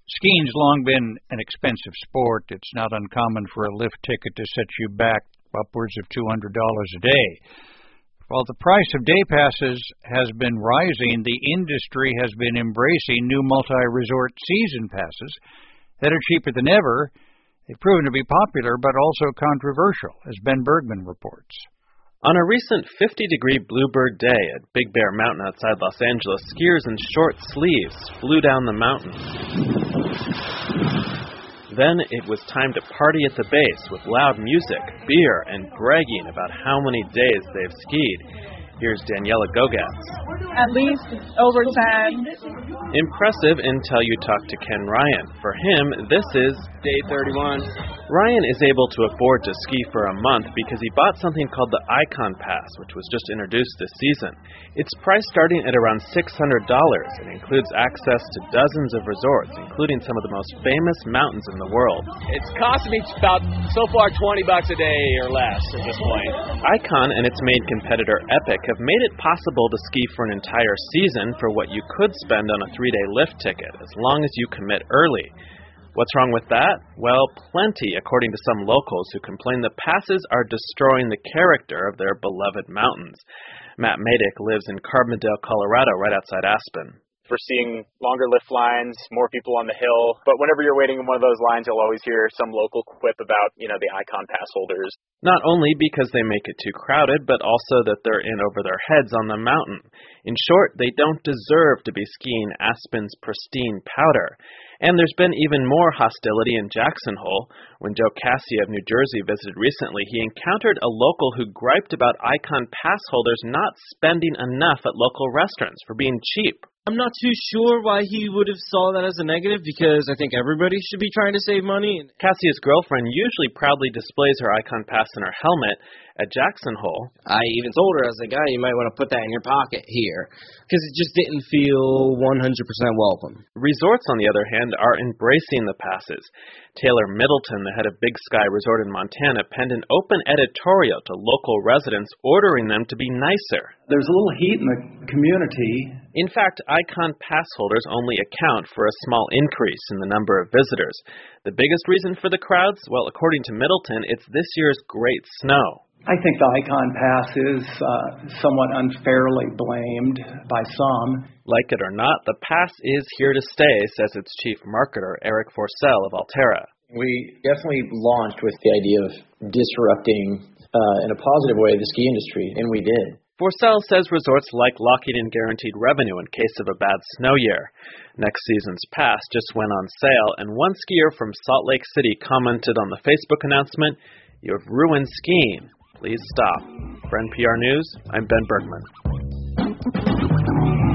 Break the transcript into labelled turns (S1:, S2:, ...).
S1: Skiing's long been an expensive sport. It's not uncommon for a lift ticket to set you back upwards of $200 a day. While the price of day passes has been rising, the industry has been embracing new multi-resort season passes that are cheaper than ever. They've proven to be popular, but also controversial, as Ben Bergman reports.
S2: On a recent 50-degree Bluebird day at Big Bear Mountain outside Los Angeles, skiers in short sleeves flew down the mountain. Then it was time to party at the base with loud music, beer, and bragging about how many days they've skied. Here's Daniela Gogatz.
S3: At least over 10.
S2: Impressive until you talk to Ken Ryan. For him, this is
S4: day 31.
S2: Ryan is able to afford to ski for a month because he bought something called the Icon Pass, which was just introduced this season. It's priced starting at around $600 and includes access to dozens of resorts, including some of the most famous mountains in the world.
S4: It's costing me about, so far, $20 a day or less at this point.
S2: Icon and its main competitor, Epic, have made it possible to ski for an entire season for what you could spend on a 3-day lift ticket, as long as you commit early. What's wrong with that? Well, plenty, according to some locals who complain the passes are destroying the character of their beloved mountains. Matt Madick lives in Carbondale, Colorado, right outside Aspen.
S5: We're seeing longer lift lines, more people on the hill. But whenever you're waiting in one of those lines, you'll always hear some local quip about, the Icon Pass holders.
S2: Not only because they make it too crowded, but also that they're in over their heads on the mountain. In short, they don't deserve to be skiing Aspen's pristine powder. And there's been even more hostility in Jackson Hole. When Joe Cassie of New Jersey visited recently, he encountered a local who griped about Icon Pass holders not spending enough at local restaurants for being cheap.
S6: I'm not too sure why he would have saw that as a negative, because I think everybody should be trying to save money.
S2: Cassie's girlfriend usually proudly displays her Icon Pass in her helmet at Jackson Hole.
S6: I even told her, I was like, you might want to put that in your pocket here, because it just didn't feel 100% welcome.
S2: Resorts, on the other hand, are embracing the passes. Taylor Middleton, the head of Big Sky Resort in Montana, penned an open editorial to local residents ordering them to be nicer.
S7: There's a little heat in the community.
S2: In fact, Icon Pass holders only account for a small increase in the number of visitors. The biggest reason for the crowds? Well, according to Middleton, it's this year's great snow.
S7: I think the Icon Pass is somewhat unfairly blamed by some.
S2: Like it or not, the pass is here to stay, says its chief marketer, Eric Forcell of Alterra.
S8: We definitely launched with the idea of disrupting, in a positive way, the ski industry, and we did.
S2: Forcell says resorts like locking in guaranteed revenue in case of a bad snow year. Next season's pass just went on sale, and one skier from Salt Lake City commented on the Facebook announcement, "You have ruined skiing. Please stop." For NPR News, I'm Ben Bergman.